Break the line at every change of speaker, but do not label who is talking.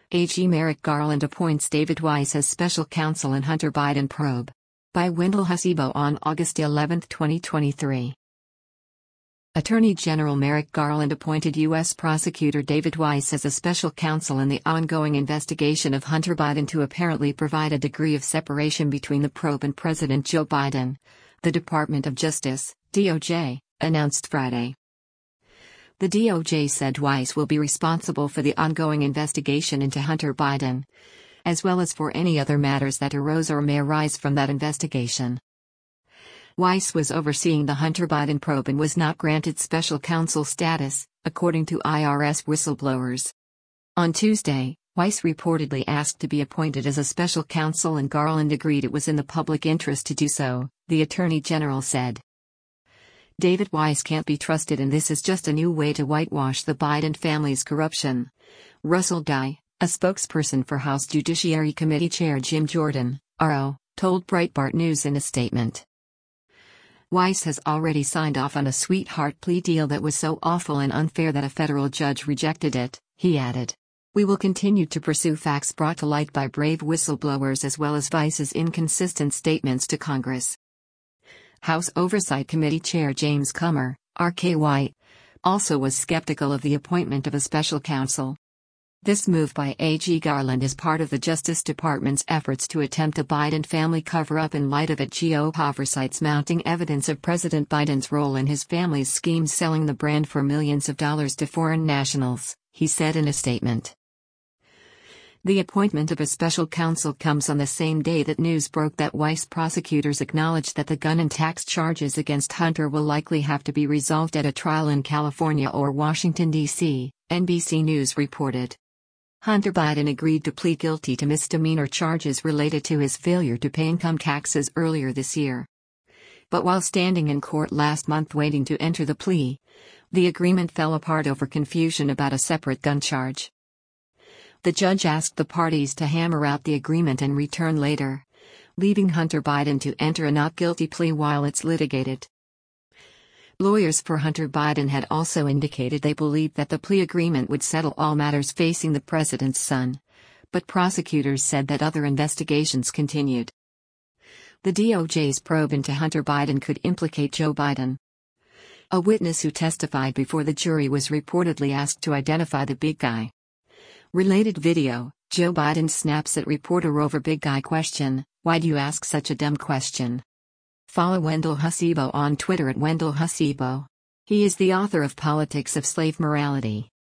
AG Merrick Garland appoints David Weiss as special counsel in Hunter Biden probe. By Wendell Hasibo on August 11, 2023. Attorney General Merrick Garland appointed U.S. Prosecutor David Weiss as a special counsel in the ongoing investigation of Hunter Biden to apparently provide a degree of separation between the probe and President Joe Biden, the Department of Justice, DOJ, announced Friday. The DOJ said Weiss will be responsible for the ongoing investigation into Hunter Biden, as well as for any other matters that arose or may arise from that investigation. Weiss was overseeing the Hunter Biden probe and was not granted special counsel status, according to IRS whistleblowers. On Tuesday, Weiss reportedly asked to be appointed as a special counsel and Garland agreed it was in the public interest to do so, the Attorney General said. David Weiss can't be trusted and this is just a new way to whitewash the Biden family's corruption. Russell Guy, a spokesperson for House Judiciary Committee Chair Jim Jordan, RO, told Breitbart News in a statement. Weiss has already signed off on a sweetheart plea deal that was so awful and unfair that a federal judge rejected it, he added. We will continue to pursue facts brought to light by brave whistleblowers as well as Weiss's inconsistent statements to Congress. House Oversight Committee Chair James Comer, RKY, also was skeptical of the appointment of a special counsel. This move by AG Garland is part of the Justice Department's efforts to attempt a Biden family cover-up in light of GOP oversight's mounting evidence of President Biden's role in his family's schemes selling the brand for millions of dollars to foreign nationals, he said in a statement. The appointment of a special counsel comes on the same day that news broke that Weiss prosecutors acknowledged that the gun and tax charges against Hunter will likely have to be resolved at a trial in California or Washington, D.C., NBC News reported. Hunter Biden agreed to plead guilty to misdemeanor charges related to his failure to pay income taxes earlier this year. But while standing in court last month waiting to enter the plea, the agreement fell apart over confusion about a separate gun charge. The judge asked the parties to hammer out the agreement and return later, leaving Hunter Biden to enter a not guilty plea while it's litigated. Lawyers for Hunter Biden had also indicated they believed that the plea agreement would settle all matters facing the president's son, but prosecutors said that other investigations continued. The DOJ's probe into Hunter Biden could implicate Joe Biden. A witness who testified before the jury was reportedly asked to identify the big guy. Related video, Joe Biden snaps at reporter over big guy question, "Why do you ask such a dumb question?" Follow Wendell Hasibo on Twitter at Wendell Hasibo. He is the author of Politics of Slave Morality.